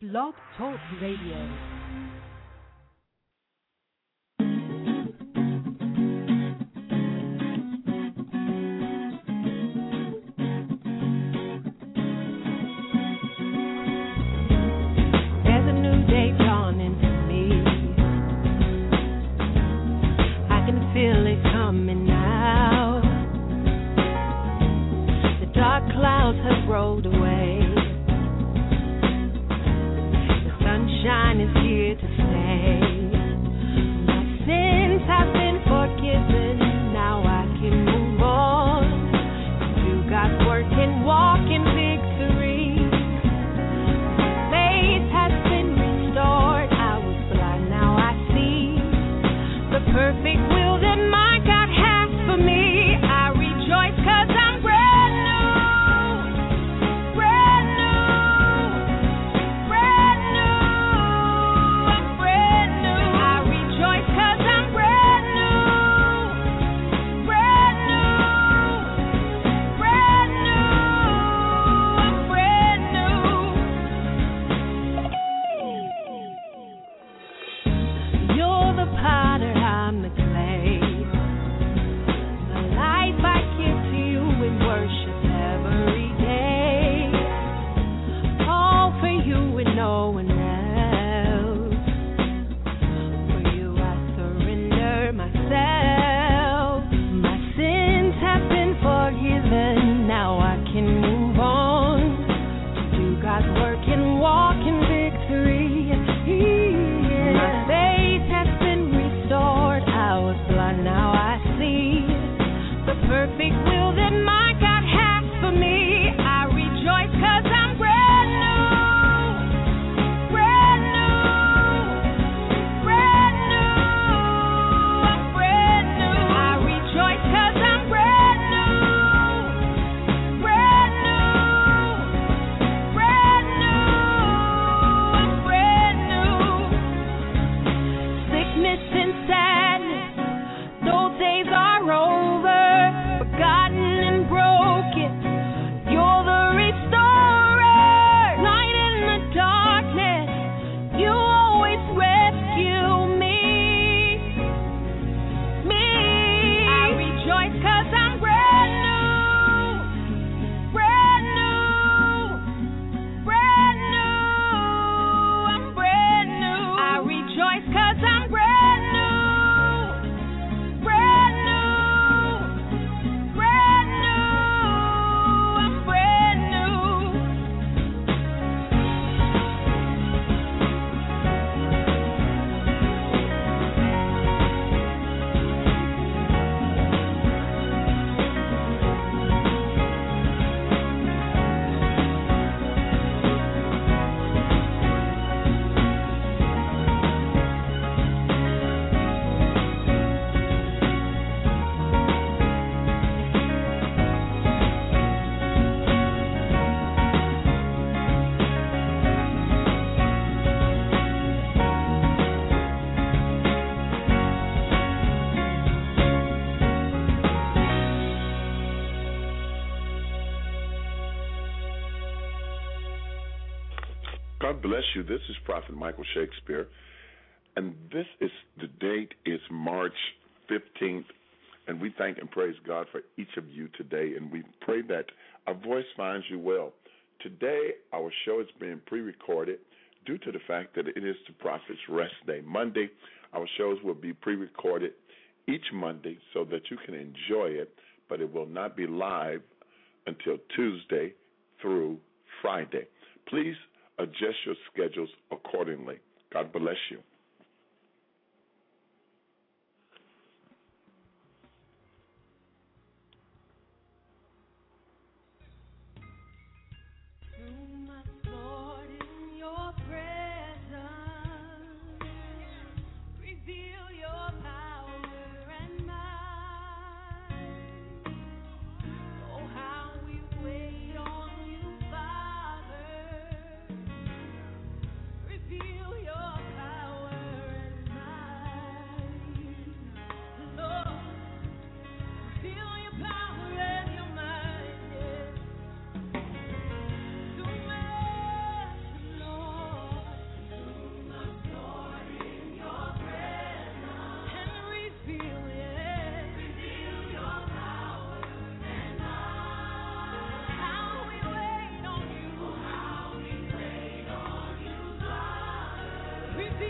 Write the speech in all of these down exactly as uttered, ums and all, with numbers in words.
Blog Talk Radio. God bless you. This is Prophet Michael Shakespeare, and this is the date is March fifteenth, and we thank and praise God for each of you today, and we pray that our voice finds you well. Today, our show is being pre-recorded due to the fact that it is the Prophet's Rest Day. Monday, our shows will be pre-recorded each Monday so that you can enjoy it, but it will not be live until Tuesday through Friday. Please adjust your schedules accordingly. God bless you. Reveal your power.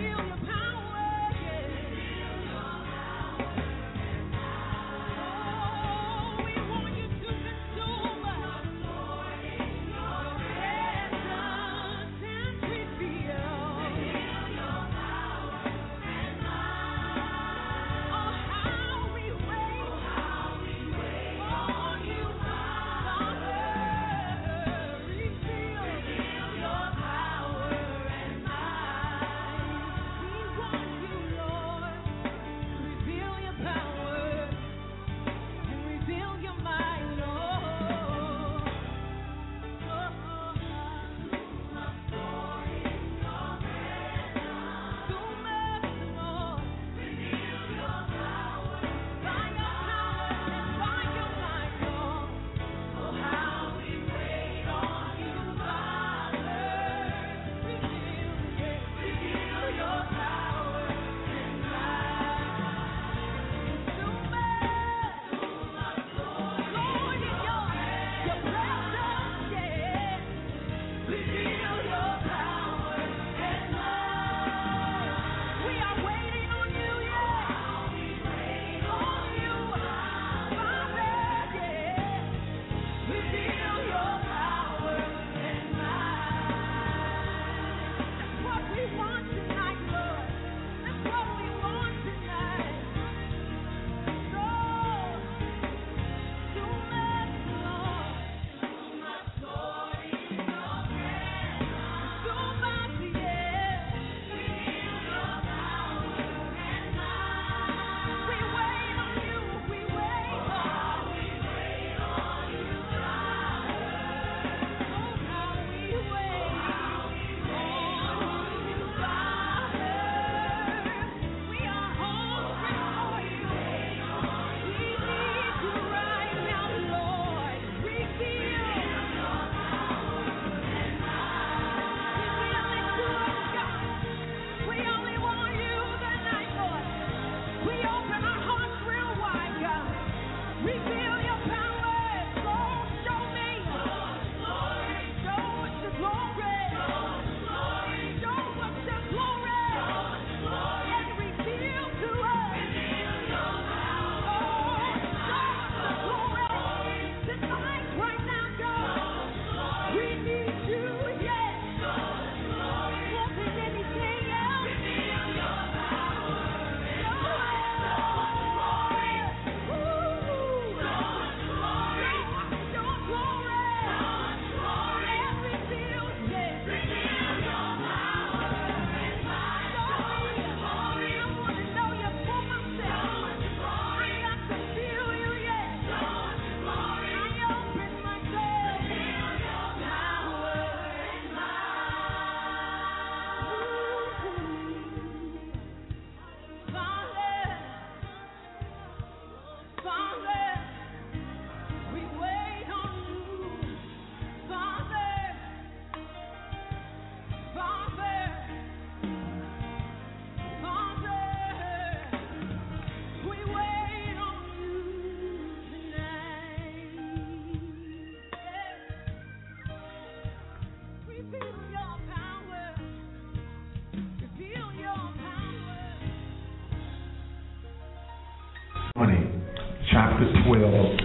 Chapter twelve.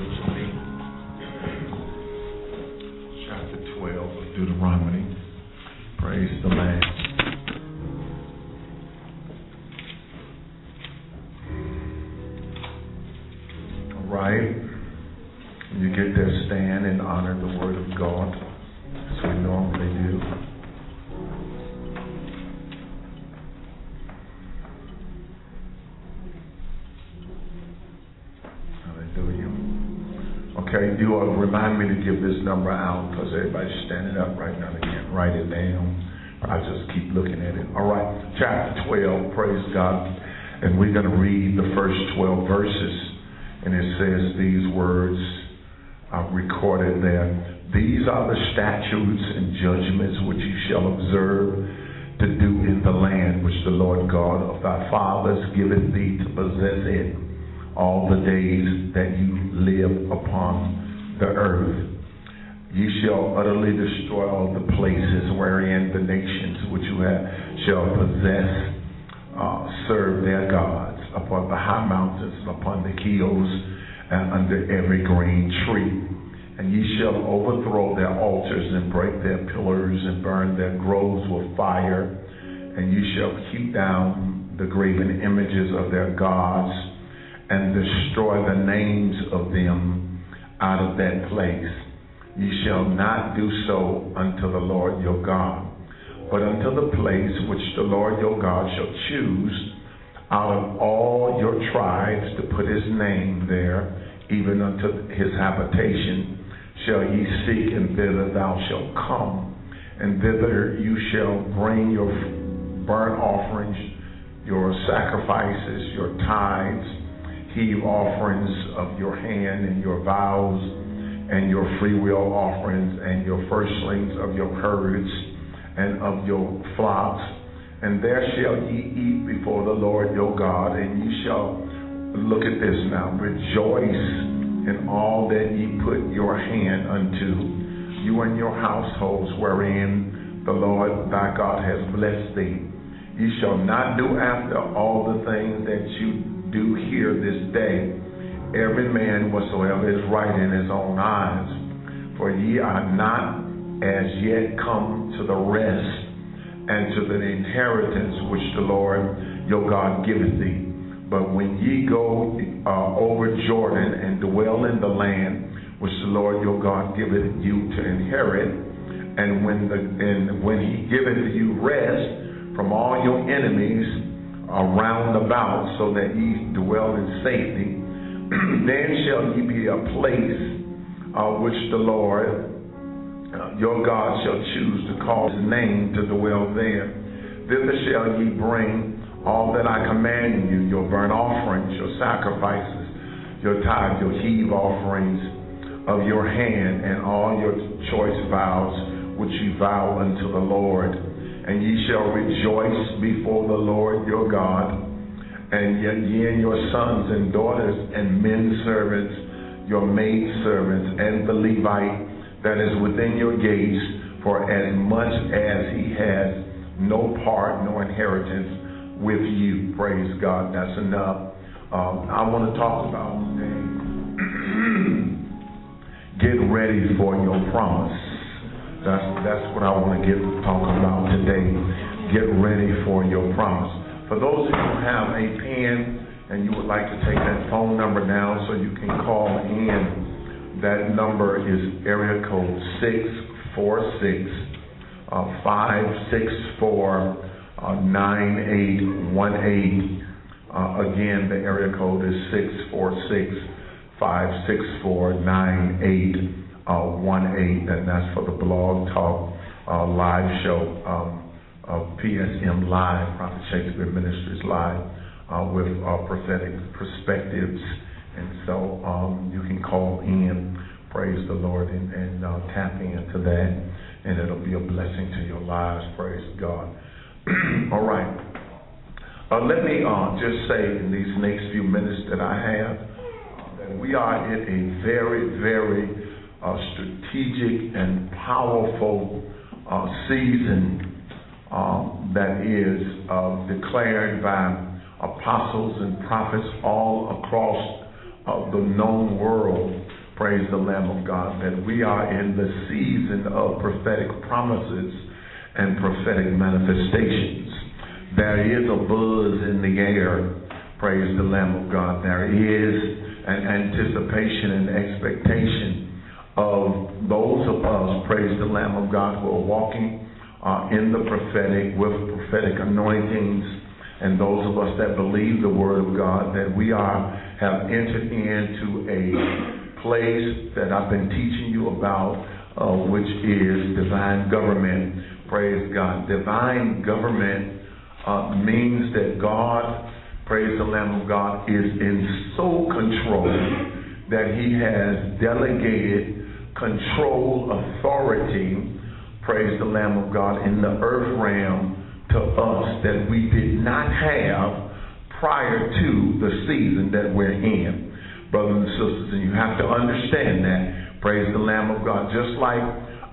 Chapter twelve of Deuteronomy. Praise the Lamb. All right. You get there, stand and honor the Word of God as we normally do. Okay, you all remind me to give this number out because everybody's standing up right now. They can't write it down. I just keep looking at it. All right, chapter twelve, praise God. And we're going to read the first twelve verses. And it says these words are recorded there. These are the statutes and judgments which you shall observe to do in the land which the Lord God of thy fathers giveth thee to possess it all the days that you live upon the earth. Ye shall utterly destroy all the places wherein the nations which you have shall possess uh, serve their gods upon the high mountains and upon the hills and under every green tree. And ye shall overthrow their altars and break their pillars and burn their groves with fire. And ye shall heap down the graven images of their gods and destroy the names of them out of that place. Ye shall not do so unto the Lord your God, but unto the place which the Lord your God shall choose out of all your tribes to put his name there, even unto his habitation, shall ye seek, and thither thou shalt come. And thither you shall bring your burnt offerings, your sacrifices, your tithes, heave offerings of your hand, and your vows, and your freewill offerings, and your firstlings of your herds, and of your flocks. And there shall ye eat before the Lord your God, and ye shall, look at this now, rejoice in all that ye put your hand unto, you and your households wherein the Lord thy God has blessed thee. Ye shall not do after all the things that you do here this day, every man whatsoever is right in his own eyes. For ye are not as yet come to the rest and to the inheritance which the Lord your God giveth thee. But when ye go uh, over Jordan and dwell in the land which the Lord your God giveth you to inherit, and when the and when he giveth you rest from all your enemies around about, so that ye dwell in safety, then shall ye be a place uh, which the Lord uh, your God shall choose to call his name to dwell there. Thither shall ye bring all that I command you, your burnt offerings, your sacrifices, your tithes, your heave offerings of your hand, and all your choice vows which ye vow unto the Lord. And ye shall rejoice before the Lord your God, and ye and your sons and daughters and men servants, your maid servants, and the Levite that is within your gates, for as much as he has no part nor inheritance with you. Praise God. That's enough. Um, I want to talk about today. Get ready for your promise. That's that's what I want to get talk about today. Get ready for your promise. For those of you who have a pen and you would like to take that phone number down so you can call in, that number is area code six four six, five six four, Uh, nine eight one eight. Uh, again, the area code is six four six, five six four, nine eight one eight, and that's for the Blog Talk uh, live show, um, uh, P S M Live, Prophet Shakespeare Ministries Live, uh, with uh, prophetic perspectives. And so um, you can call in, praise the Lord, and, and uh, tap into that, and it'll be a blessing to your lives, praise God. All right. Uh, let me uh, just say in these next few minutes that I have uh, that we are in a very, very uh, strategic and powerful uh, season um, that is uh, declared by apostles and prophets all across uh, the known world. Praise the Lamb of God, that we are in the season of prophetic promises and prophetic manifestations. There is a buzz in the air, praise the Lamb of God. There is an anticipation and expectation of those of us, praise the Lamb of God, who are walking uh, in the prophetic with prophetic anointings, and those of us that believe the word of God, that we are have entered into a place that I've been teaching you about, uh, which is divine government. Praise God. Divine government uh, means that God, praise the Lamb of God, is in sole control, that he has delegated control, authority, praise the Lamb of God, in the earth realm to us that we did not have prior to the season that we're in. Brothers and sisters, and you have to understand that, praise the Lamb of God, just like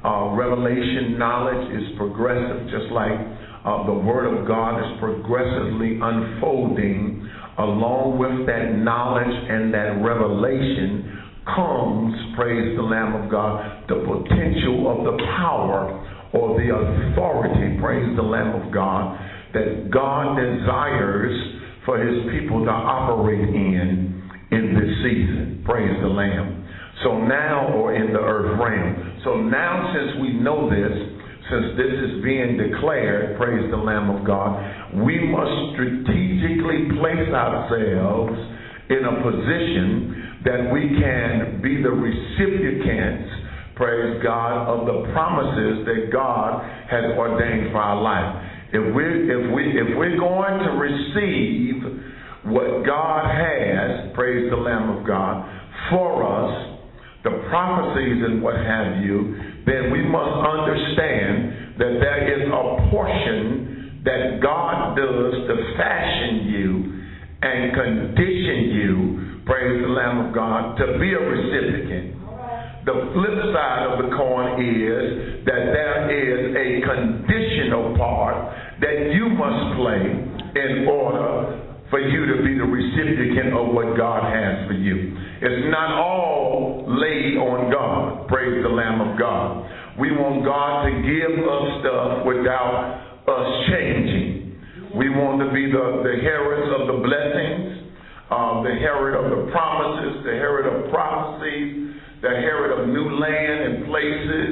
Uh, revelation knowledge is progressive, just like uh, the Word of God is progressively unfolding. Along with that knowledge and that revelation comes, praise the Lamb of God, the potential of the power or the authority, praise the Lamb of God, that God desires for His people to operate in in this season. Praise the Lamb. So now, or in the earth realm. So now, since we know this, since this is being declared, praise the Lamb of God, we must strategically place ourselves in a position that we can be the recipients, praise God, of the promises that God has ordained for our life. If we're, if we, if we're going to receive what God has, praise the Lamb of God, for us, the prophecies and what have you, then we must understand that there is a portion that God does to fashion you and condition you, praise the Lamb of God, to be a recipient. The flip side of the coin is that there is a conditional part that you must play in order for you to be the recipient of what God has for you. It's not all laid on God. Praise the Lamb of God. We want God to give us stuff without us changing. We want to be the, the heralds of the blessings, uh, the herald of the promises, the herald of prophecies, the herald of new land and places,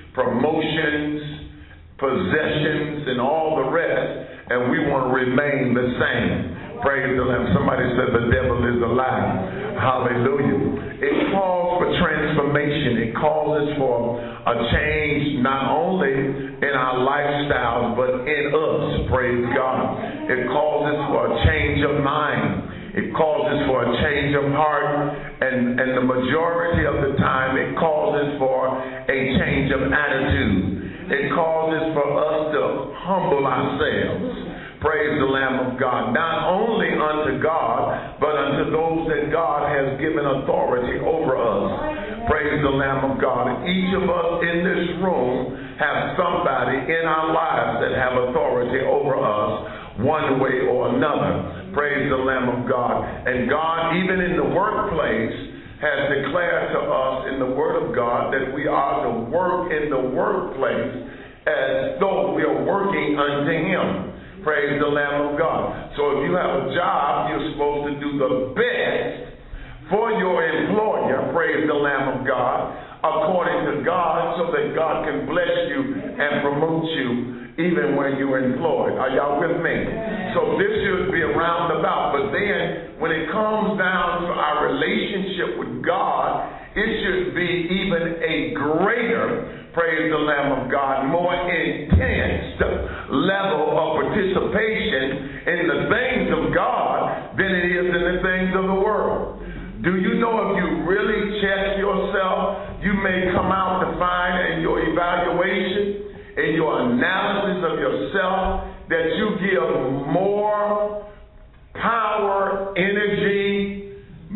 promotions, possessions, and all the rest, and we want to remain the same. Praise the Lamb. Somebody said the devil is a lie. Hallelujah. It calls for transformation. It calls for a change not only in our lifestyles but in us. Praise God. It calls us for a change of mind. It calls us for a change of heart. And, and the majority of the time it calls us for a change of attitude. It calls us for us to humble ourselves. Praise the Lamb of God. Not only unto God, but unto those that God has given authority over us. Praise the Lamb of God. Each of us in this room have somebody in our lives that have authority over us one way or another. Praise the Lamb of God. And God, even in the workplace, has declared to us in the Word of God that we are to work in the workplace as though we are working unto Him. Praise the Lamb of God. So if you have a job, you're supposed to do the best for your employer, praise the Lamb of God, according to God, so that God can bless you and promote you even when you're employed. Are y'all with me? So this should be a roundabout. But then when it comes down to our relationship with God, it should be even a greater, praise the Lamb of God, more intense level of participation in the things of God than it is in the things of the world. Do you know if you really check yourself, you may come out to find in your evaluation, in your analysis of yourself, that you give more power, energy,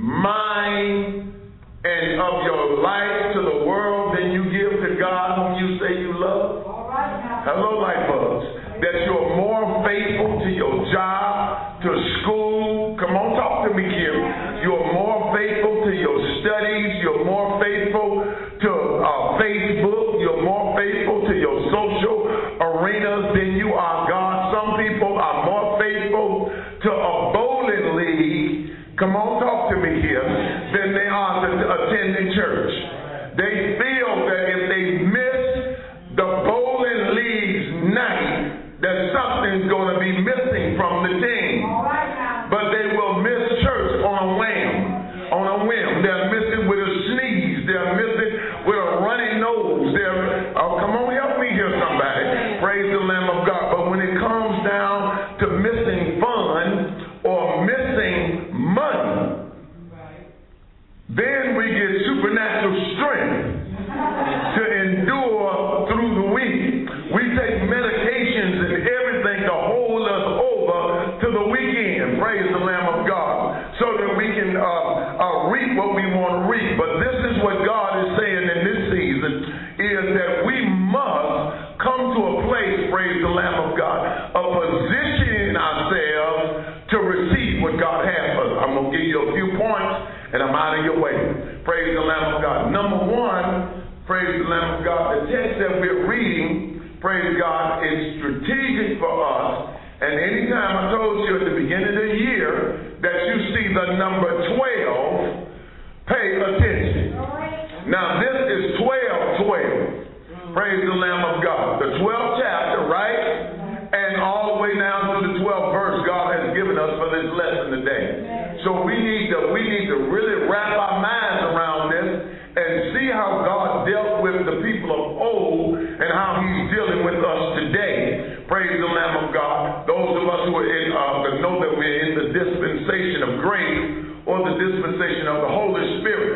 mind, and of your life to the world than you give to God whom you say you love? Hello, light bulbs. That you're more faithful to your job, to school. Come on, talk to me here. You're more faithful to your studies. You're more faithful to uh, Facebook. You're more faithful to your social arenas than you are God. Some people are more faithful to a bowling league. Come on, talk to me here. Than they are to attending church. They feel that if they miss the bowling league's night, that something's going to be missing from the team. But they will miss church on a whim. On a whim. They'll miss it with a sneeze. They'll miss it with a runny nose. They'll, oh, come on, help me here, somebody. Praise the Lamb of God. But when it comes down to missing fun or missing money, then we get supernatural strength to endure through the week. We take medications and everything to hold us over to the Lamb of God, of positioning ourselves to receive what God has for us. I'm going to give you a few points, and I'm out of your way. Praise the Lamb of God. Number one, praise the Lamb of God, the text that we're reading, praise God, is strategic for us. And anytime I told you at the beginning of the year that you see the number twelve, pay attention. Now this is twelve twelve. Praise the Lamb of God. The twelfth chapter, right? And all the way down to the twelfth verse God has given us for this lesson today. So we need to we need to really wrap our minds around this and see how God dealt with the people of old and how He's dealing with us today. Praise the Lamb of God. Those of us who are in, uh, that know that we're in the dispensation of grace or the dispensation of the Holy Spirit.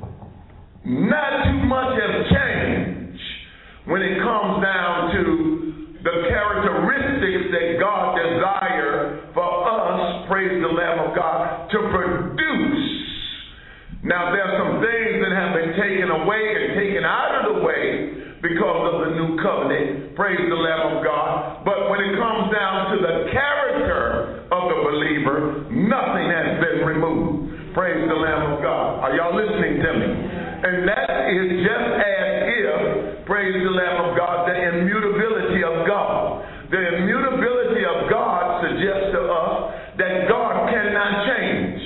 Not too much has changed when it comes down to the characteristics that God desires for us, praise the Lamb of God, to produce. Now there are some things that have been taken away and taken out of the way because of the new covenant, praise the Lamb of God. But when it comes down to the character of the believer, nothing has been removed. Praise the Lamb of God. Are y'all listening to me? And that is just as if, praise the Lamb of God, the immutability of God. The immutability of God suggests to us that God cannot change.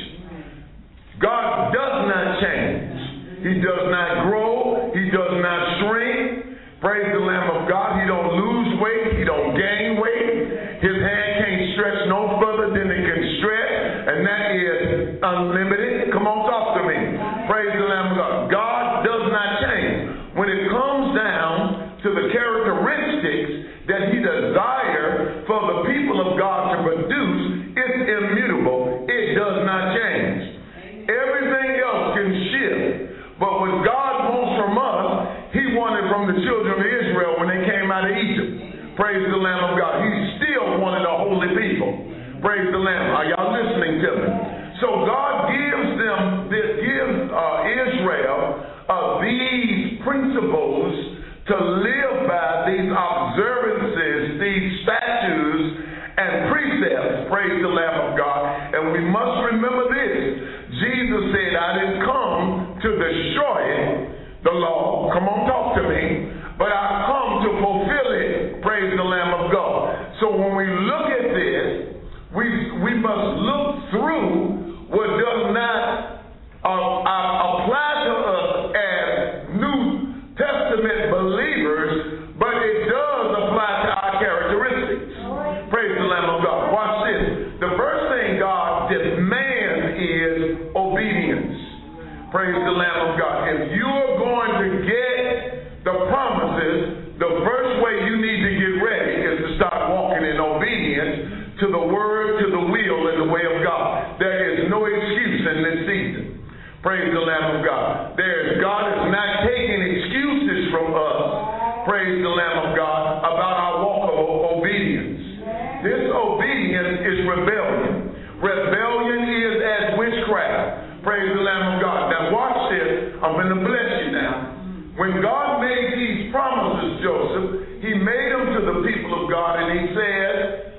God does not change. He does not grow. He does not shrink. Praise the Lamb of God. He don't lose weight. He don't gain weight. His hand can't stretch no further than it can stretch. And that is unlimited. Come on, talk to me. Praise the Lamb of God. God does not change. When it comes down to the characteristics that He desires for the people of God to produce, it's immutable. It does not change. Everything else can shift. But what God wants from us, He wanted from the children of Israel when they came out of Egypt. Praise the Lamb of God. He still wanted a holy people. Praise the Lamb. Are y'all listening to me? So God gives them, gives uh, Israel uh, these principles to live by, these observances, these statutes and precepts. Praise the Lamb of God. And we must remember this. Jesus said, I didn't come to destroy the law. Come on, talk to me. But I come to fulfill it. Praise the Lamb of God. So when we look at this, we we must look through what does not uh, uh, apply to us as New Testament believers, but it does apply to our characteristics. Praise the Lamb of God. Watch this. The first thing God demands is obedience. Praise the Lamb of God. If you're going to get the promises, the first way you need to get ready is to start walking in obedience to the word, to the will, and the way of God. There is no excuse in this season. Praise the Lamb of God. There is, God is not taking excuses from us, praise the Lamb of God, about our walk of obedience. This obedience is rebellion. Rebellion is as witchcraft. Praise the Lamb of God. Now watch this. I'm going to bless you now. When God made these promises, Joseph, He made them to the people of God, and He said,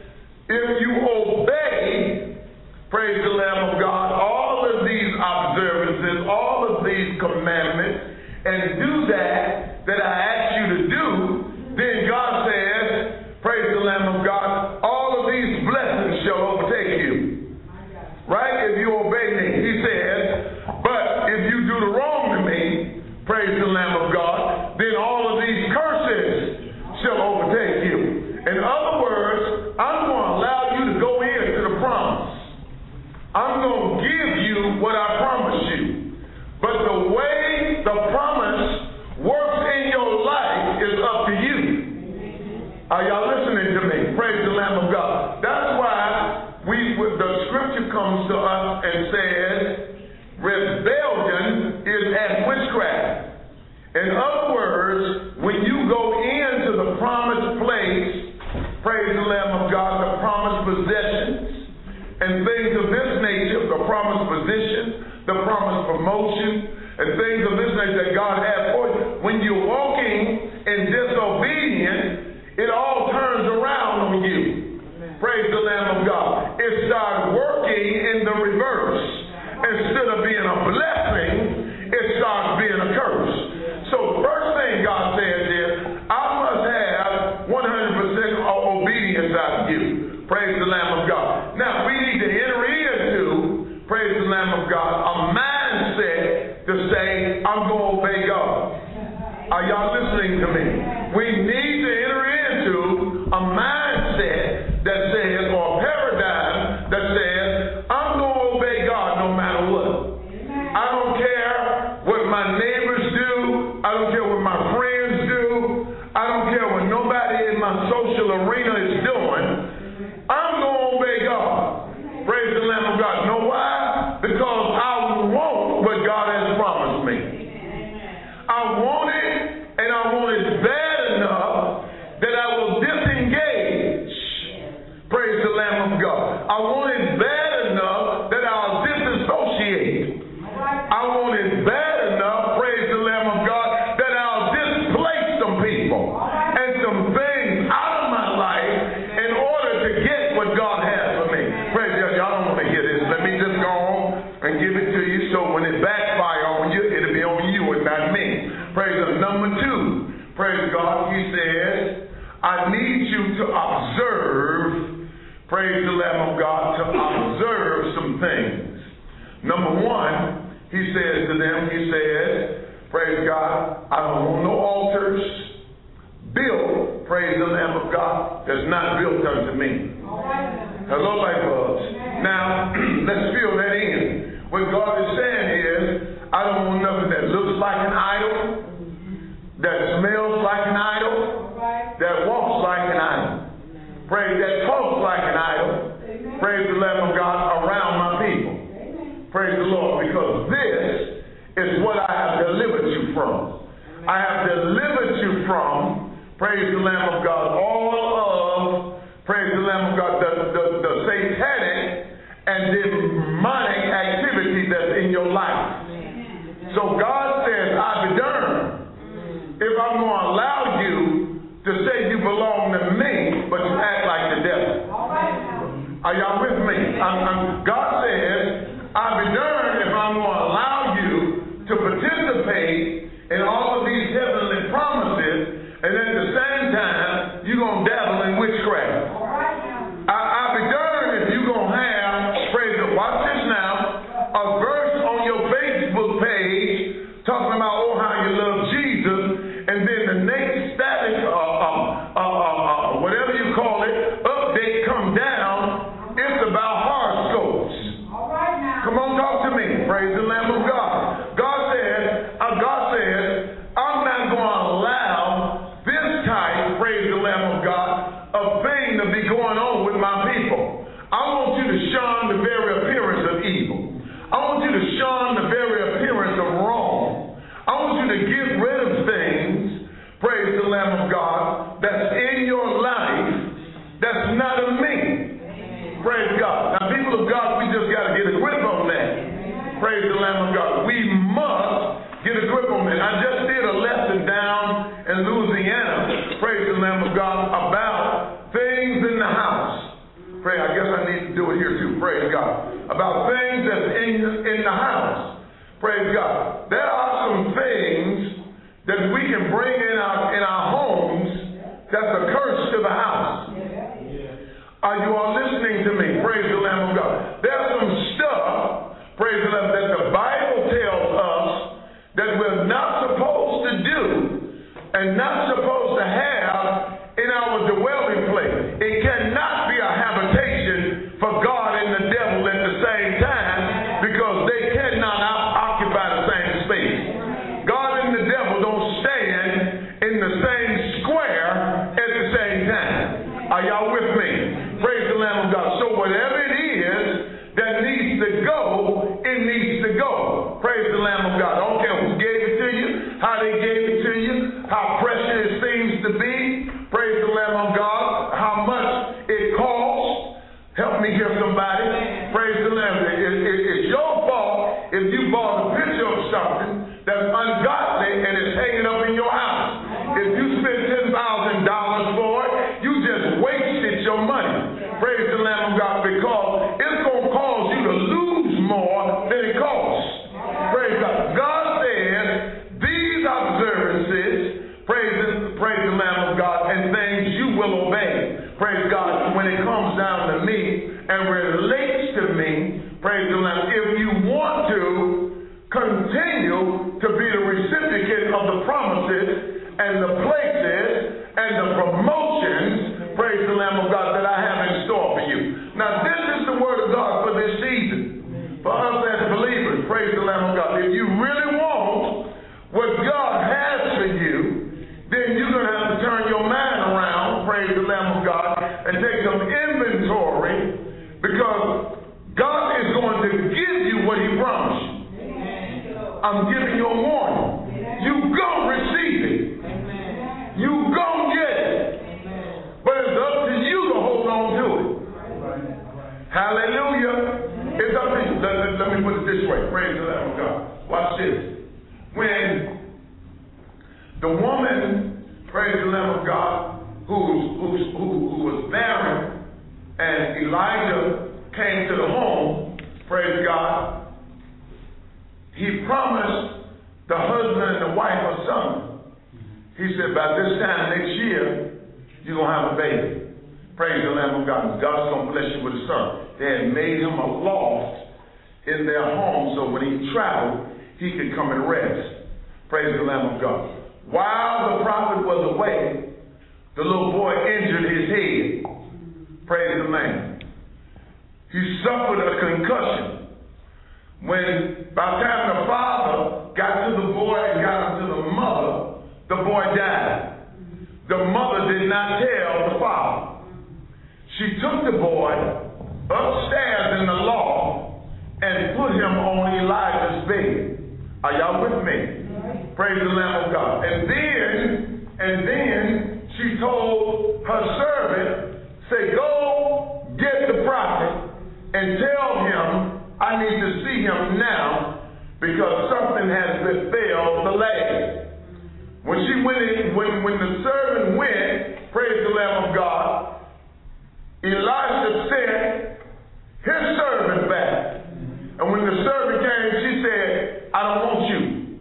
if you obey, praise the Lamb of God, all of these observances, all of these commandments, and do that that I ask you to do, then God says, praise the Lamb of God, all of these blessings shall overtake you. Right? If you obey me. He says, but if you do the wrong to me, praise the Lamb of God, then all of these curses shall overtake you. In other words, I'm going to allow you to go into the promise. I'm going to give you what I promised you. But the way the promise works in your life is up to you. Are y'all listening to me? Praise the Lamb of God. That's why we, the scripture comes to us and says, rebellion is as witchcraft. In other words, when you go into the promised place, praise the Lamb of God, the promised possessions, and things of this nature, the promised position, the promised promotion, and things of this nature that God has for you, when you're walking in disobedience, it all turns around on you. Praise the Lamb of God. It started working in the reverse. Instead of being a blessing, it starts being a curse. So the first thing God says is, I must have one hundred percent obedience out of you. Praise the Lamb of God. Now, we need to enter into, praise the Lamb of God, a mindset to say, I'm going to obey God. Are y'all listening to me? We need to enter into a mindset that says, or a paradigm that says, I'm going to obey God no matter what. I don't care what my neighbors do. I don't care what my friends do. I don't care what nobody in my social arena is doing. I'm going to obey God. Praise the Lamb of God. Know why? Because I want what God has promised me. I want it, and I want it bad enough that I will disengage. Praise the Lamb of God. I want it bad enough that I'll disassociate. I want it bad enough, praise the Lamb of God, that I'll displace some people and some things out of my life in order to get what God has for me. Praise God. Y'all don't want to hear this. Let me just go on and give it to you so when it backfire on you, it'll be on you and not me. Praise God. Number two, praise God, he says, I need you to observe, praise the Lamb of God, to observe some things. Number one, he says to them, he says, praise God, I don't want no altars built, praise the Lamb of God, that's not built unto me. Hello, light bulbs. Now, let's fill that in. What God is saying is, I don't want nothing that looks like an idol, that smells like an idol, that walks like an idol. Praise, that talks like an idol. Praise the Lamb of God around my people. Praise the Lord, because this is what I have delivered you from. I have delivered you from, praise the Lamb of God, all of, praise the Lamb of God, the, the, the satanic and demonic activity that's in your life. So God says, I'll be darned if I'm going to allow you to say you belong to me, but you act like the devil. Are y'all with me? I'm, I'm, God says, I'll be darned if I'm going to allow you to participate in all of these heavenly promises, and at the same time, you're going to dabble in witchcraft. I, I'll be darned if you're going to have, praise God, watch this now, a verse on your Facebook page talking about, oh, how you love Jesus, and then the next static, uh, uh, uh, uh, whatever you call it, update come down, it's about horoscopes. Come on, talk to me. Praise the Lamb of God. God says, uh, God says, I'm not going to allow this type, praise the Lamb of God, of thing to be going on with my people. I want you to shun the very appearance of evil. I want you to shun the very appearance of wrong. I want you to get rid of things, praise the Lamb of God, that's in your life that's not of me. Praise God. Now, people of God, we just got to get a grip on that. Praise the Lamb of God. We must get a grip on that. I just did a lesson down in Louisiana, praise the Lamb of God, about things in the house. Pray, I guess I need to do it here too. Praise God. About things that's in, in the house. Praise God. There are some things that we can bring in our, in our homes that's a curse to the house. Are you all listening to me? Praise the Lamb of God. There's some stuff, praise the Lamb, that the Bible tells us that we're not supposed to do and not supposed to have in our dwelling place. It cannot be a habitation for God and the devil at the same time, because they cannot occupy the same space. God and the devil don't stand in the same square at the same time. Are y'all with me? Praise the Lamb of God. So whatever it is that needs to go, it needs to go. Praise the Lamb of God. I don't care who gave it to you, how they gave it to you, how precious it seems to be. Praise the Lamb of God. How much it costs. Help me hear somebody. Praise the Lamb. It, it, it's your fault if you bought a picture of something that's ungodly and it's hanging up in your house. If you spent ten thousand dollars for it, you just wasted your your money. Praise the Lamb of God, because it's going to cause you to lose more than it costs. Praise God. God says these observances, praise, praise the Lamb of God, and things you will obey. Praise God. When it comes down to me and relates to me, praise the Lamb, if you want to continue to be the recipient of the promises and the places and the promotions, praise the Lamb of God, that I have in store for you. Now, this is the word of God for this season. For us as believers, praise the Lamb of God. If you really want what God has for you, then you're going to have to turn your mind around, praise the Lamb of God, and take some inventory, because God is going to give you what He promised you. I'm giving you a warning. You gonna receive it. You gonna get it. But it's up to you to hold on to it. Hallelujah. It's up to you. Let, let, let me put it this way. Praise the Lamb of God. Watch this. When the woman, praise the Lamb of God, who's, who's, who, who was barren, and Elijah came to the home, praise God, he promised the husband and the wife a son. He said, by this time next year, you're going to have a baby. Praise the Lamb of God. God's going to bless you with a son. They had made him a loft in their home so when he traveled, he could come and rest. Praise the Lamb of God. While the prophet was away, the little boy injured his head. Praise the Lamb. He suffered a concussion. When, by the time the father got to the boy and got him to the mother, the boy died. The mother did not tell the father. She took the boy upstairs in the loft and put him on Elijah's bed. Are y'all with me? Praise the Lamb of God. And then, and then she told her servant, say, go get the prophet and tell him I need to see him now because something has befell the lad. When she went in, when, when the servant went, praise the Lamb of God, Elisha sent his servant back. And when the servant came, she said, I don't want you.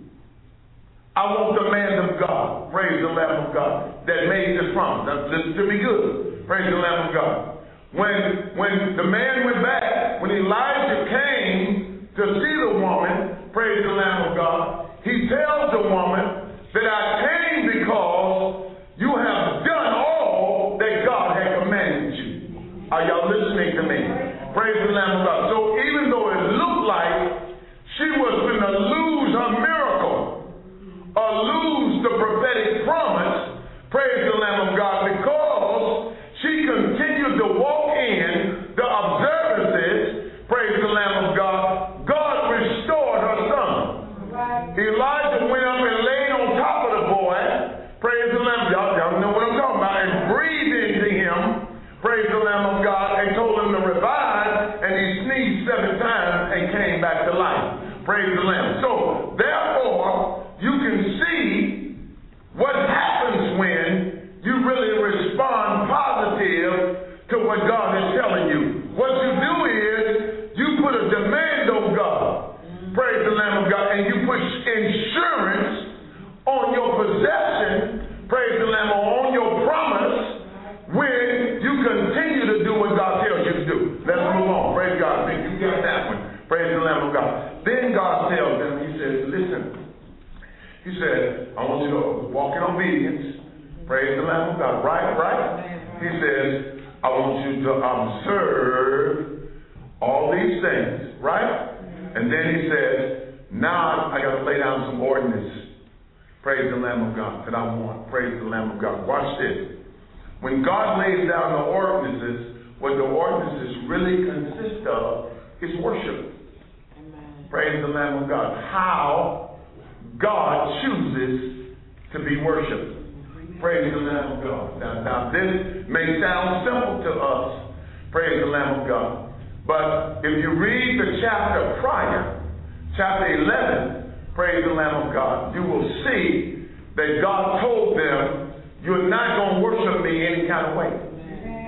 I want the man of God, praise the Lamb of God, that made this promise. Now listen to me good. Praise the Lamb of God. When, when the man went back, when Elijah came to see the woman, praise the Lamb of God, he tells the woman that I came because you have done all that God had commanded you. Are y'all listening to me? Praise the Lamb of God. So even though it looked like she was going to lose her miracle or lose the prophetic promise, praise the Lamb of God, because she continued to walk in the observances, praise the Lamb of God, God restored her son. Elijah went up and laid on top of the boy, praise the Lamb, y'all, y'all know what I'm talking about, and breathed into him, praise the Lamb of God, and told him to revive, and he sneezed seven times and came back to life. Praise the Lamb. So, therefore, you can see what happens when you really respond positive to what God is telling you. What you do is you put a demand on God, praise the Lamb of God, and you put insurance on your possession, praise the Lamb, on your promise, when you continue to do what God tells you to do. Let's move on. Praise God. Think you got that one. Praise the Lamb of God. Then God tells them, He says, listen, He said, I want you to walk in obedience. Praise the Lamb of God. Right, right? He says, I want you to observe all these things. Right? And then He says, now I got to lay down some ordinances. Praise the Lamb of God that I want. Praise the Lamb of God. Watch this. When God lays down the ordinances, what the ordinances really consist of is worship. Amen. Praise the Lamb of God. How God chooses to be worshipped. Praise the Lamb of God. Now, now this may sound simple to us. Praise the Lamb of God. But if you read the chapter prior, chapter eleven, praise the Lamb of God, you will see that God told them, you're not going to worship me any kind of way.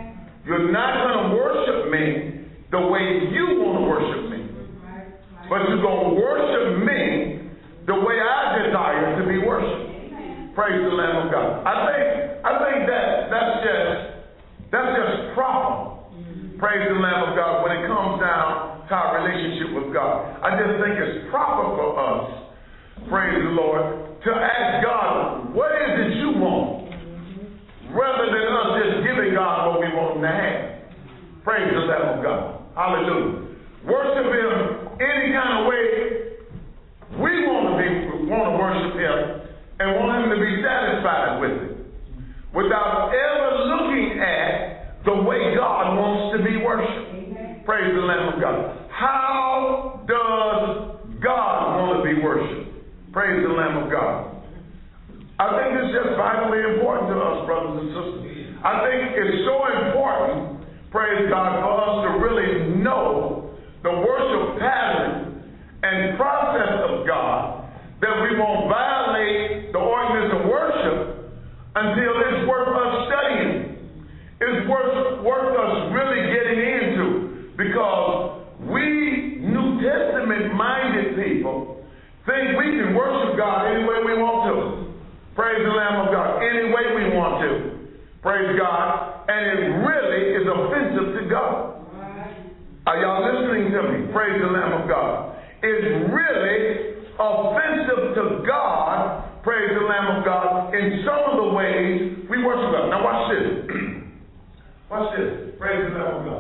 You're not going to worship me the way you want to worship me. But you're going to worship me the way I desire to be worshipped. Praise the Lamb of God. I think I think that that's just that's just proper. Praise the Lamb of God when it comes down to our relationship with God. I just think it's proper for us, praise the Lord, to ask God, what is it you want? Rather than us just giving God what we want him to have. Praise the Lamb of God. Hallelujah. Worship him any kind of way we want to be, want to worship him and want him to be satisfied with it. Without ever looking at the way God wants to be worshipped. Amen. Praise the Lamb of God. How does God want to be worshipped? Praise the Lamb of God. I think it's just vitally important to us, brothers and sisters. I think it's so important, praise God, for us to really know the worship pattern and process of God that we won't violate the ordinance of worship until it's worth us studying. It's worth, worth us really getting into, because we New Testament-minded people think we can worship God any way we want to. Praise the Lamb of God. Any way we want to. Praise God. And it really is offensive to God. Are y'all listening to me? Praise the Lamb of God. It's really offensive to God, praise the Lamb of God, in some of the ways we worship God. Now watch this. Watch this. Praise the Lamb of God.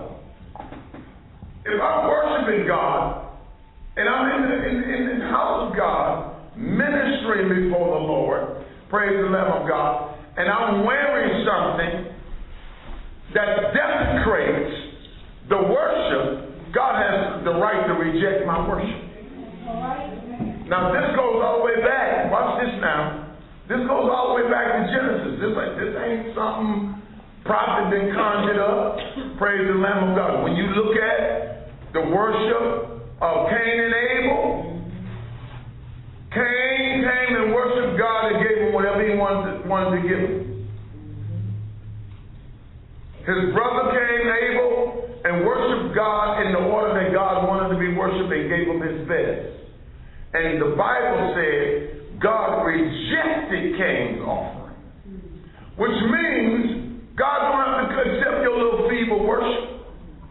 If I'm worshiping God, and I'm in the, in, in the house of God, ministering before the Lord, praise the Lamb of God, and I'm wearing something that desecrates the worship, God has the right to reject my worship. Now this goes all the way back. Watch this now. This goes all the way back to Genesis. This, like, this ain't something prophet been conjured up. Praise the Lamb of God. When you look at the worship of Cain and Abel, Cain came and worshiped God and gave him whatever he wanted, wanted to give him. His brother came, Abel, and worshiped God in the order that God wanted to be worshipped and gave him his best. And the Bible said God rejected Cain's offering, which means God don't have to accept your little feeble worship.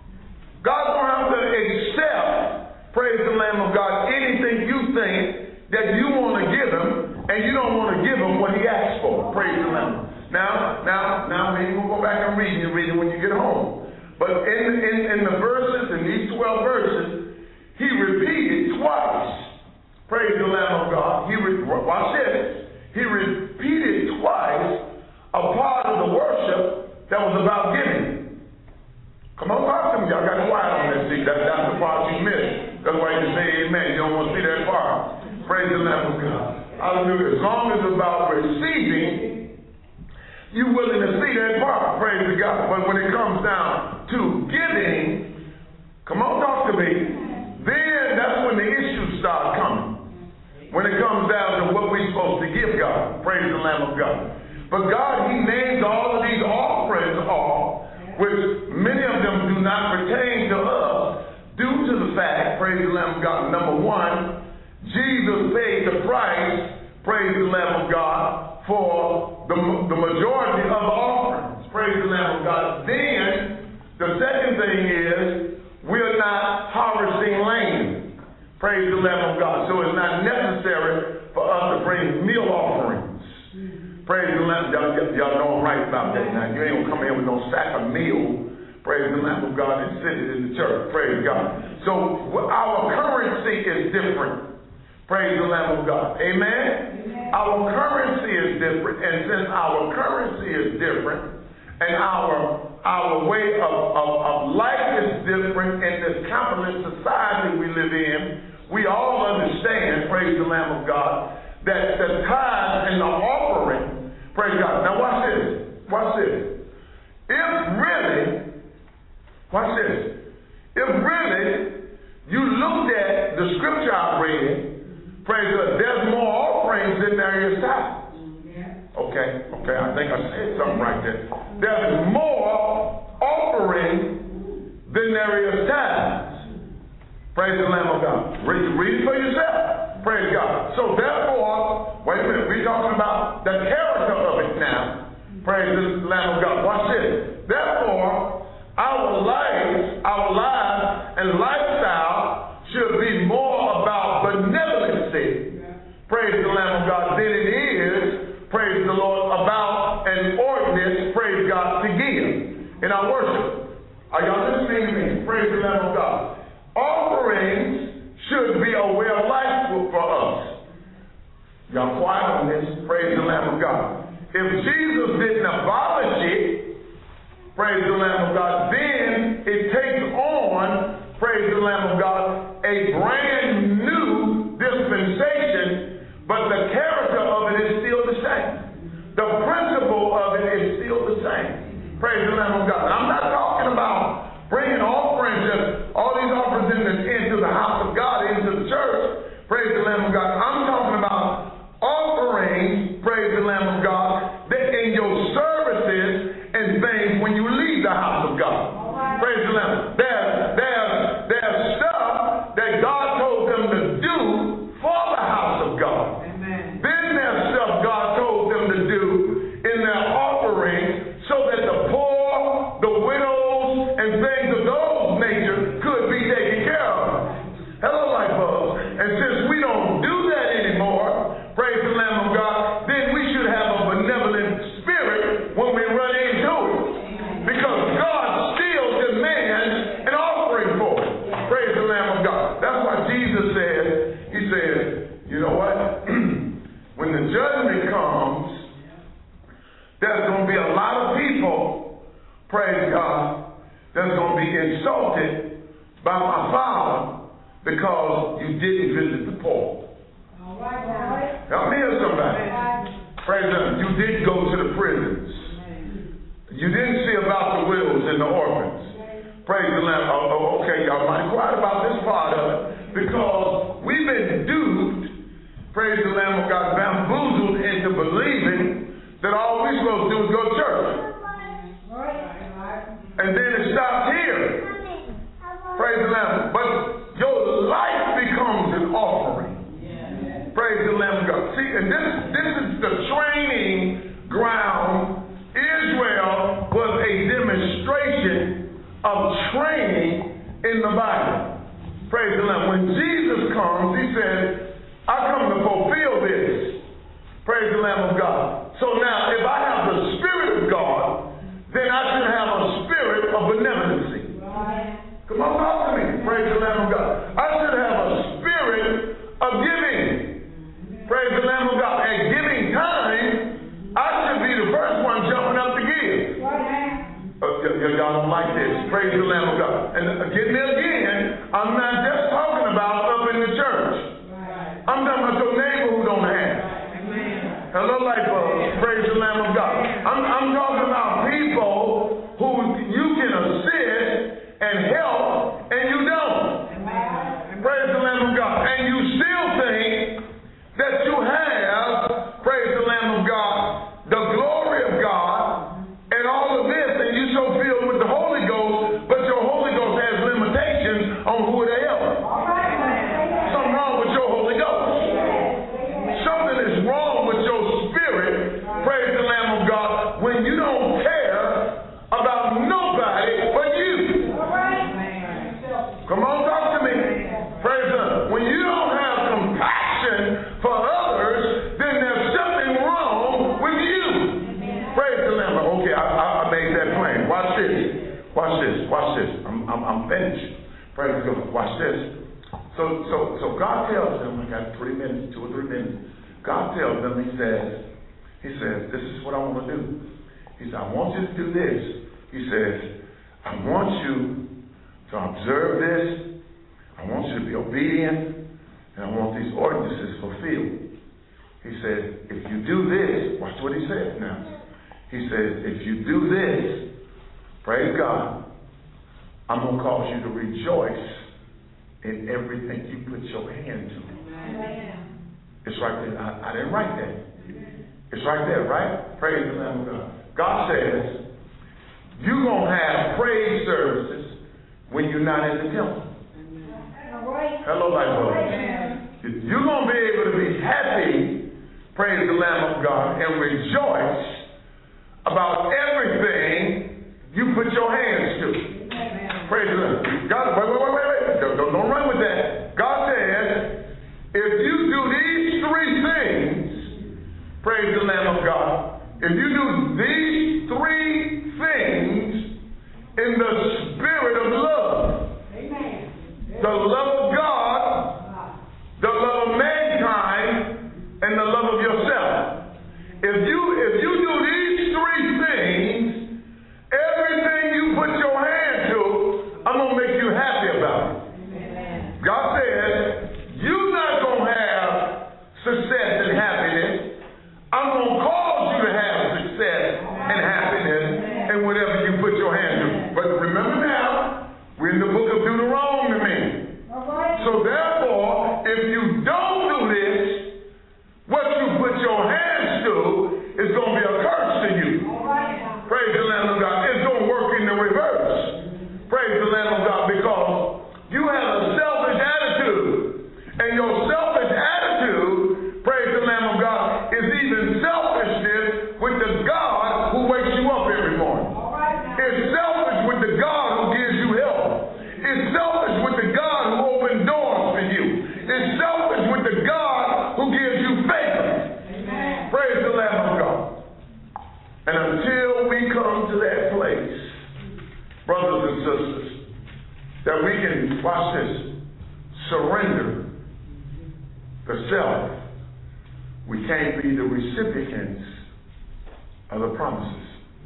God don't have to accept, praise the Lamb of God, anything you think that you want to give him, and you don't want to give him what he asked for. Praise the Lamb. Now, now, now, maybe we'll go back and read. You read it when you get home. But in, in, in the verses, in these twelve verses, he repeated twice. Praise the Lamb of God. He re- watch this. He repeated twice a part of the worship that was about giving. Come on, talk to me. Y'all got quiet on this seat. That, that's the part you missed. That's why you say amen. You don't want to see that part. Praise the Lamb of God. Hallelujah. As long as it's about receiving, you're willing to see that part. Praise the God. But when it comes down to giving, come on, talk to me. Then that's when the issues start coming. When it comes down to what we're supposed to give God. Praise the Lamb of God. But God, he names all of these offerings off, which many of them do not pertain to us, due to the fact, praise the Lamb of God, number one, Jesus paid the price, praise the Lamb of God, for the, the majority of the offerings. Praise the Lamb of God. Then, the second thing is, we're not harvesting land. Praise the Lamb of God. So it's not necessary for us to bring meal offerings. Praise the Lamb. Y'all, y'all know I'm right about that now. You ain't going to come in with no sack of meal. Praise the Lamb of God and sit it in the church. Praise God. So our currency is different. Praise the Lamb of God. Amen? Amen? Our currency is different. And since our currency is different, and our our way of, of, of life is different in this capitalist society we live in, we all understand, praise the Lamb of God, that the tithe and the offering, praise God. Now watch this. Watch this. If really, watch this. If really you looked at the scripture I read, praise God, there's more offerings than there is tithe. Okay, okay, I think I said something right there. There's more offerings then there is tithes. Praise the Lamb of God. Read, read it for yourself. Praise God. So therefore, wait a minute, we're talking about the character of it now. Praise the Lamb of God. Watch this. Therefore, our lives, our lives and lifestyle should be more about benevolency. Praise the Lamb of God than it is, praise the Lord, about an ordinance, praise God, to give in our worship. Are y'all listening to me? Praise the Lamb of God. Offerings should be a way of life for us. Y'all quiet on this. Praise the Lamb of God. If Jesus didn't abolish it, praise the Lamb of God, then it takes on, praise the Lamb of God, a brand new dispensation, but the character of it is still the same. The principle of it is still the same. Praise the Lamb of God. I'm not talking about bringing offerings, just all these offerings in the, into the house of God, into the church. Praise the Lamb of God. I'm talking about offerings, praise the Lamb of God, that in your services and things when you leave the house of God. Right. Praise the Lamb. There's, there's, there's stuff that God told them to do for the house of God. Amen. Then there's stuff God told them to do in their offering so that the poor, the widows, and things of those nature could be taken care of. Hello, light bulbs. And since we don't do that anymore, praise the Lamb of God, then we should have a benevolent spirit when we run into it. Because God still demands an offering for it. Praise the Lamb of God. That's why Jesus said, he said, you know what? When the judgment comes, there's going to be a lot of people, praise God, that's going to be insulted by my Father because you didn't visit the poor. All right, all right. Help me hear somebody. Praise God. You did go to the prisons. You didn't see about the widows and the orphans. Praise the Lamb. Oh, oh, okay, y'all might quiet about this part of it because we've been duped, praise the Lamb of God, bamboozled into believing that all we're supposed to do is go to church. And then it stops here. Praise the Lamb. But your life becomes an offering. Praise the Lamb of God. See, and this, this is the training ground. Israel was a demonstration of training in the Bible. Praise the Lamb. When Jesus comes, he said, I come to fulfill this. Praise the Lamb of God. So now, if I have the Spirit of God, then I should have a spirit of benevolency. Come on, talk to me. Praise the Lamb of God. I should have a spirit of giving. Praise the Lamb of God. At giving time, I should be the first one jumping up to give. Uh, y'all don't like this. Praise the Lamb of God. And uh, get me again, I'm not just talking about up in the church. I'm talking about your neighbor who don't have. Hello, light bulbs. Praise the Lamb of God. I'm, I'm talking about people who you can assist and help, and you don't. Praise the Lamb of God. And you still think that you have, praise the Lamb of God, the glory of God, and all of this, and you so filled with the Holy Ghost, but your Holy Ghost has limitations on who they are. Something wrong with your Holy Ghost. Something is wrong with your spirit, praise the Lamb of God, when you don't care about nobody but you. Come on, talk to me. Praise God. When you don't have compassion for others, then there's something wrong with you. Praise the Lamb. Okay, I, I made that plain. Watch this. Watch this. Watch this. I'm, I'm, I'm finished. Praise God. Watch this. So, so, so God tells them, I got three minutes, two or three minutes. God tells them, he says, he says, this is what I want to do. He says, I want you to do this. He says, I want you to observe this. I want you to be obedient. And I want these ordinances fulfilled. He said, if you do this, watch what he says now. He says, if you do this, praise God, I'm going to cause you to rejoice in everything you put your hand to. Amen. It's right there. I, I didn't write that. It's right there, right? Praise the Lamb of God. God says, you're going to have praise services. when you're not in the temple. Hello, my brother. You're going to be able to be happy, praise the Lamb of God, and rejoice about everything you put your hands to. Praise the Lord. God, wait, wait, wait, wait, wait. Don't, don't, don't run with that. God says, if you do these three things, praise the Lamb of God, if you do these three things in the spirit of love, amen. The love of God, the love of mankind, and the love of yourself. If you if you do these three things, everything you put your hand to, I'm going to make you happy about it. Amen. God says, you're not going to have success and happiness. I'm going to cause you to have success and happiness in whatever you put your hand to. But remember now, we're in the book of Deuteronomy. So therefore, if you don't do this, what you put your hands to is going to be a curse to you. Praise the Lamb of God. It's going to work in the reverse. Praise the Lamb of God, because you have a selfish attitude. And your selfish attitude, praise the Lamb of God, is even selfishness with the God who wakes you up every morning. It's selfish with the God who gives you help. It's selfish with the God who opens doors for you. It's selfish with the God who gives you favor. Amen. Praise the Lamb of God. And until we come to that place, brothers and sisters, that we can, watch this, surrender the self, we can't be the recipients of the promises.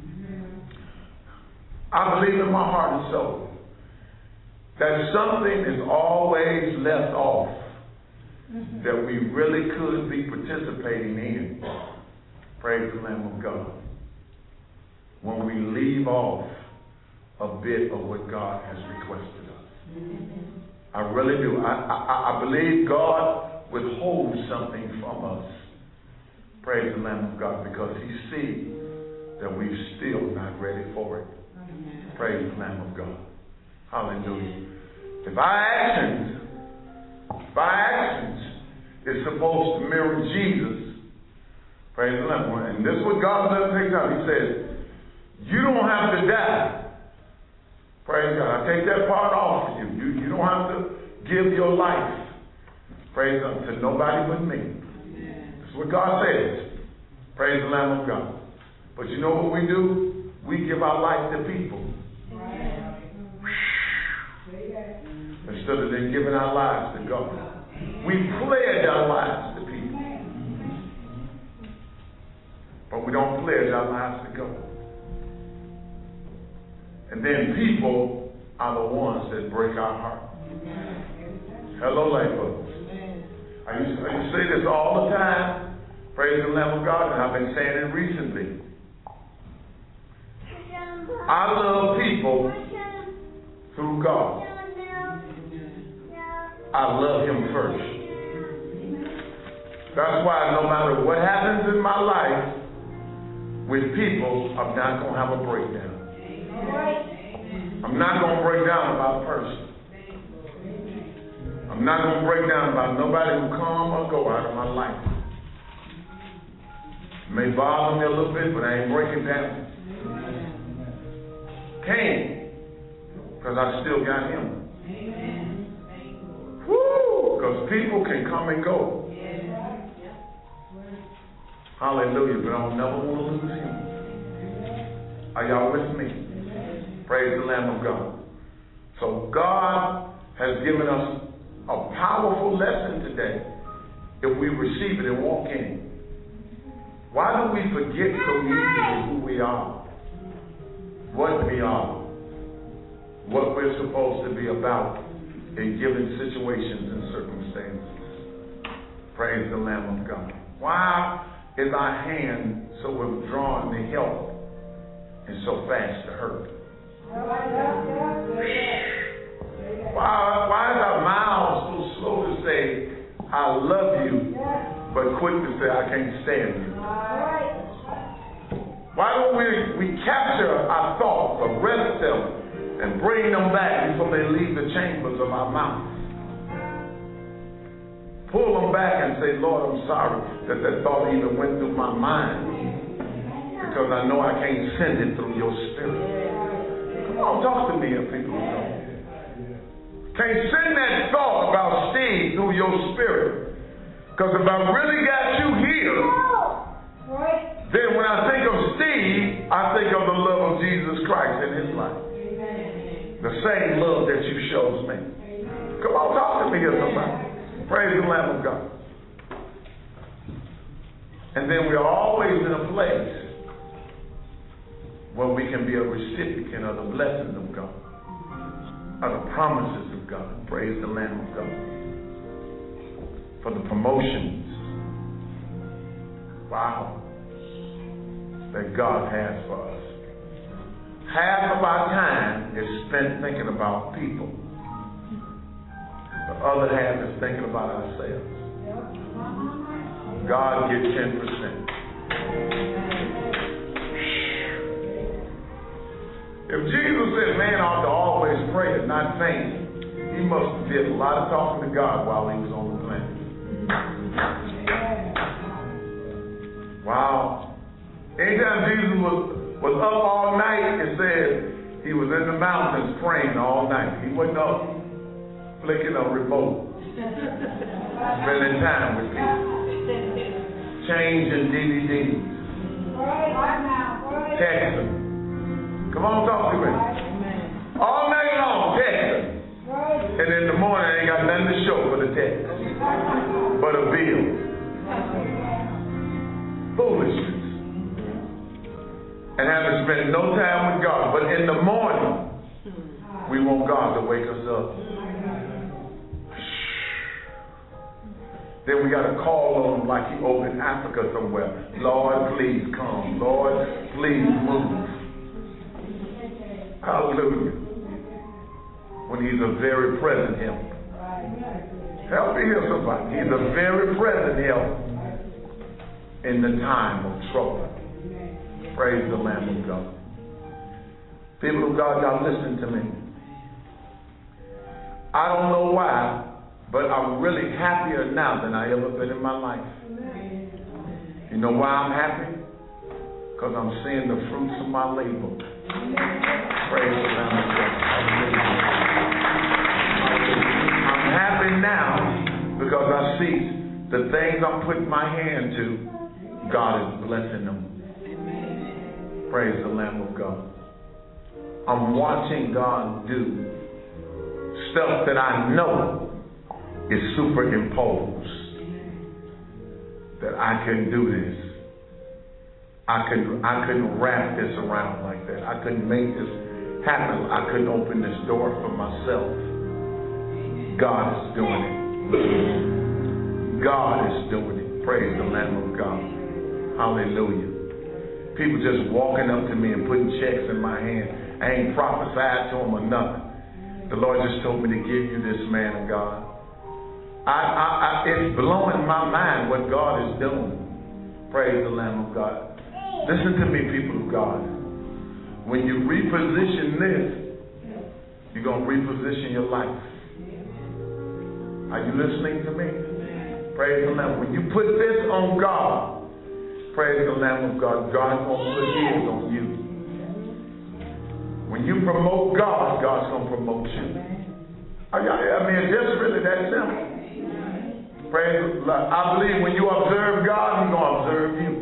I believe in my heart and soul that something is always left off that we really could be participating in. Praise the Lamb of God. When we leave off a bit of what God has requested us. I really do. I, I, I believe God withholds something from us. Praise the Lamb of God, because he sees that we're still not ready for it. Praise the Lamb of God. Hallelujah. If our actions, if our actions is supposed to mirror Jesus, praise the Lamb. And this is what God does take out. He says, you don't have to die. Praise God. I take that part off of you. You, you don't have to give your life, praise God, to nobody but me. That's what God says. Praise the Lamb of God. But you know what we do? We give our life to people. Instead of them giving our lives to God. We pledge our lives to people. But we don't pledge our lives to God. And then people are the ones that break our heart. Hello, light folks. I used, to, I used to say this all the time. Praise the Lamb of God, and I've been saying it recently. I love people through God. I love him first. That's why no matter what happens in my life with people, I'm not going to have a breakdown. I'm not going to break down about a person. I'm not going to break down about nobody who come or go out of my life. It may bother me a little bit, but I ain't breaking down. Can't, because I still got him. Woo! Because people can come and go. Hallelujah, but I'll never want to lose him. Are y'all with me? Praise the Lamb of God. So God has given us a powerful lesson today if we receive it and walk in it. Why do we forget so easily who we are, what we are, what we're supposed to be about in given situations and circumstances? Praise the Lamb of God. Why is our hand so withdrawn to help and so fast to hurt? Why, why is our mouth so slow to say, I love you, but quick to say, I can't stand you? Why don't we, we capture our thoughts, arrest them, and bring them back before they leave the chambers of our mouth. Pull them back and say, Lord, I'm sorry that that thought even went through my mind, because I know I can't send it through your spirit. Come on, talk to me, people of God. Can't send that thought about Steve through your spirit, because if I really got you here, then when I think of Steve, I think of the love of Jesus Christ in his life. The same love that you showed me. Come on, talk to me here somebody. Praise the Lamb of God. And then we're always in a place where we can be a recipient of the blessings of God, of the promises of God. Praise the Lamb of God. For the promotions. Wow. That God has for us. Half of our time is spent thinking about people. The other half is thinking about ourselves. God gets ten percent. If Jesus said man ought to always pray and not faint, he must have did a lot of talking to God while he was on the planet. Wow. Anytime Jesus was, was up all night, it said he was in the mountains praying all night. He wasn't up flicking a remote, spending time with people, changing D V Ds, texting. Come on, talk to me. All night long, texting. And in the morning, I ain't got nothing to show for the text, but a bill. Foolishness. And having spent no time with God. But in the morning, we want God to wake us up. Then we got to call on him like he over in Africa somewhere. Lord, please come. Lord, please move. Hallelujah. When he's a very present help. Help me here somebody. He's a very present help in the time of trouble. Praise the Lamb of God. People of God, y'all listen to me. I don't know why, but I'm really happier now than I ever been in my life. You know why I'm happy? Because I'm seeing the fruits of my labor. Praise the Lamb of God. I'm happy now because I see the things I'm putting my hand to, God is blessing them. Praise the Lamb of God. I'm watching God do stuff that I know is superimposed. That I couldn't do this. I couldn't, I couldn't wrap this around like that. I couldn't make this happen. I couldn't open this door for myself. God is doing it. God is doing it. Praise the Lamb of God. Hallelujah. People just walking up to me and putting checks in my hand. I ain't prophesied to them or nothing. The Lord just told me to give you this man of God. I, I, I, it's blowing my mind what God is doing. Praise the Lamb of God. Listen to me, people of God. When you reposition this, you're going to reposition your life. Are you listening to me? Praise the Lamb. When you put this on God, praise the Lamb of God, God's going to put his on you. When you promote God, God's going to promote you. I mean, it's just really that simple. Praise the Lord. I believe when you observe God, he's going to observe you.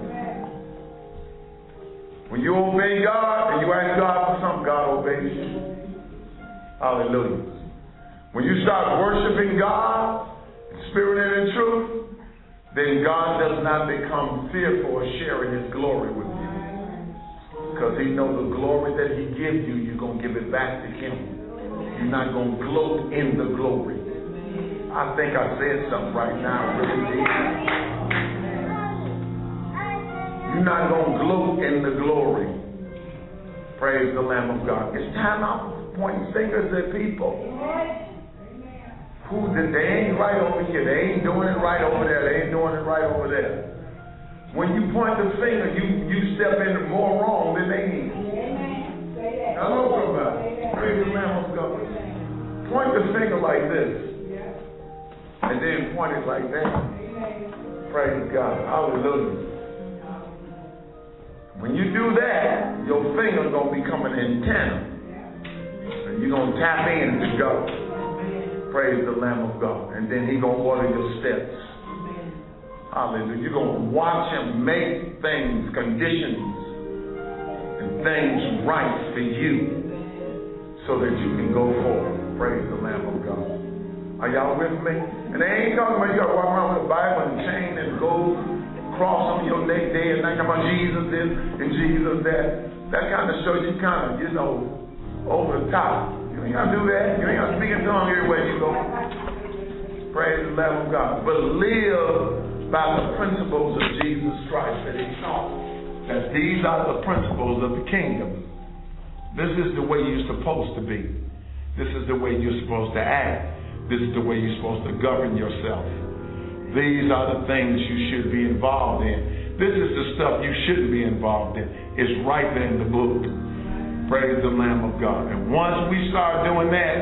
When you obey God and you ask God for something, God obeys you. Hallelujah. When you start worshiping God in spirit and in truth, then God does not become fearful of sharing his glory with you. Because he knows the glory that he gives you, you're going to give it back to him. You're not going to gloat in the glory. I think I said something right now really deep. You're not going to gloat in the glory. Praise the Lamb of God. It's time out pointing fingers at people. Who did, they ain't right over here. They ain't doing it right over there. They ain't doing it right over there. When you point the finger, you, you step into more wrong than they need. Hello, somebody. Praise the Lamb of God. Point the finger like this. And then point it like that. Praise God. Hallelujah. When you do that, your finger's going to become an antenna. And you're going to tap in to God. Praise the Lamb of God. And then He's going to order your steps. Hallelujah. You're going to watch Him make things, conditions, and things right for you so that you can go forward. Praise the Lamb of God. Are y'all with me? And they ain't talking about you got to walk around with a Bible and chain and gold cross on your neck there and think about Jesus this and Jesus that. That kind of shows you kind of, you know, over the top. You ain't got to do that. You ain't got to speak in tongues everywhere you go. Praise the Lamb of God. But live by the principles of Jesus Christ that He taught. That these are the principles of the kingdom. This is the way you're supposed to be. This is the way you're supposed to act. This is the way you're supposed to govern yourself. These are the things you should be involved in. This is the stuff you shouldn't be involved in. It's right there in the book. Praise the Lamb of God. And once we start doing that,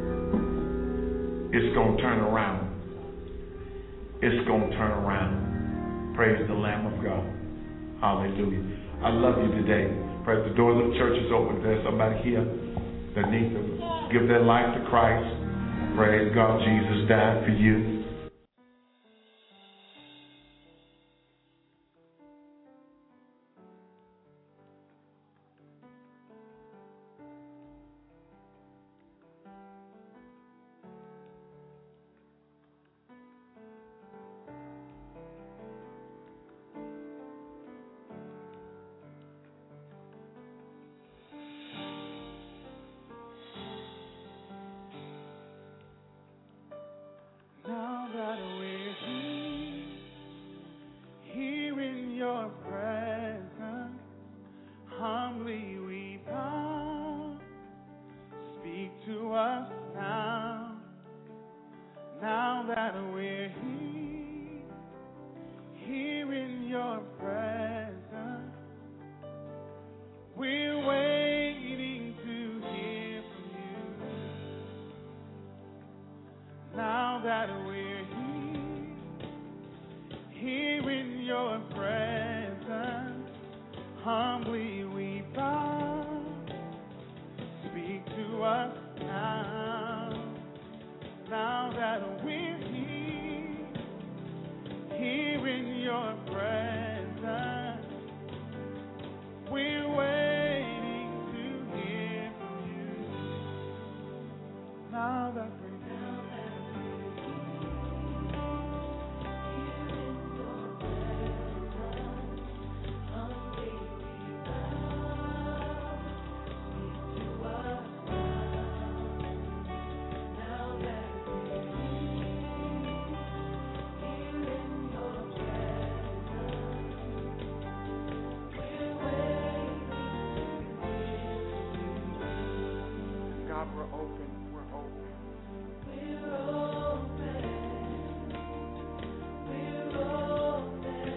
it's going to turn around. It's going to turn around. Praise the Lamb of God. Hallelujah. I love you today. Praise the doors of the church is open. There's somebody here that needs to give their life to Christ. Praise God. Jesus died for you. Now that we're here, here in your presence, humbly we bow. Speak to us now. Now that we're here, here in your presence, we're waiting to hear from you. Now that we're here, here in your presence, humbly we bow. Speak to us now. Now that we're here, here in your presence, we're waiting to hear from you. Now that we're we're open, we're open. We're open. We're open.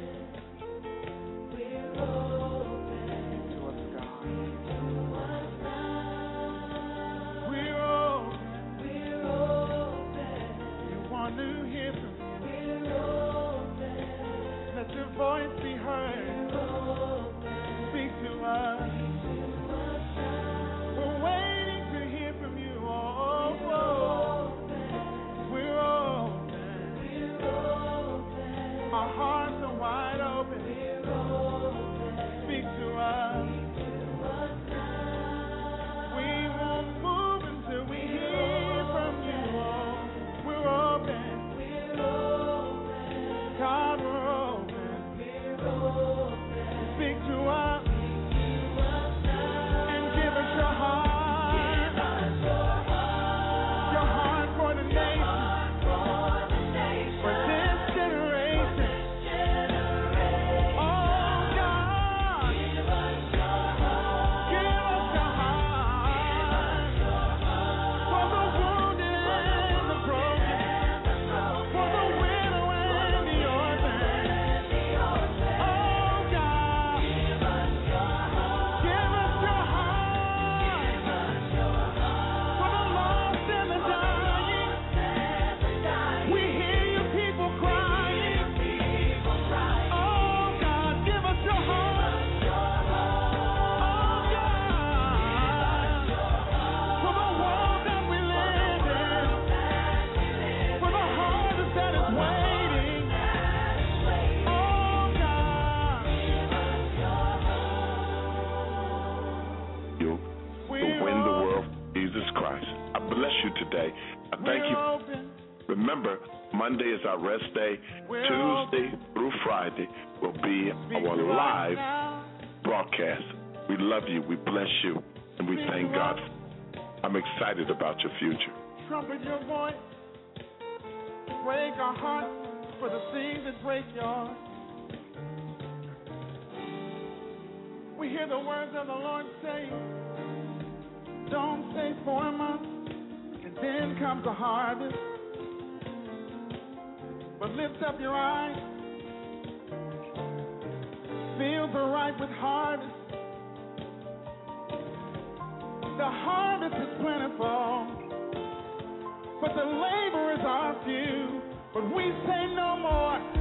We're open. To us, God. We're open. We're open. We want to hear from you. We're open. Let your voice be heard. We're open. Speak to us. We're waiting to hear from you. Oh, I bless you today. I thank you. Remember, Monday is our rest day. Tuesday through Friday will be our live broadcast. We love you. We bless you. And we thank God. I'm excited about your future. Trumpet your voice. Break our hearts for the things that break yours. We hear the words of the Lord say, don't stay for a month, and then comes the harvest. But lift up your eyes, fields are ripe with harvest. The harvest is plentiful, but the laborers are few. But we say no more.